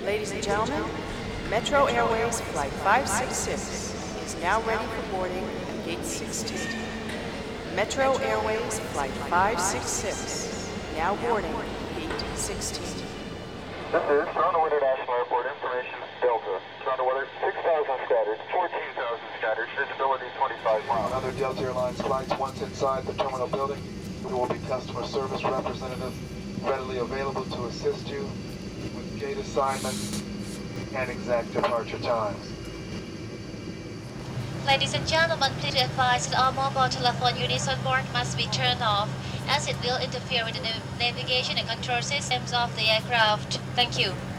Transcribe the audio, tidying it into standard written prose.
Ladies and gentlemen, Metro Airways Flight 566 is now ready for boarding at Gate 16. Metro Airways Flight 566, now boarding Gate 16. This is Toronto International Airport, information Delta. Toronto weather 6,000 scattered, 14,000 scattered, visibility 25 miles. On other Delta Airlines flights, once inside the terminal building, there will be customer service representatives readily available to assist you with gate assignments and exact departure times. Ladies and gentlemen, please be advised that all mobile telephone units on board must be turned off, as it will interfere with the navigation and control systems of the aircraft. Thank you.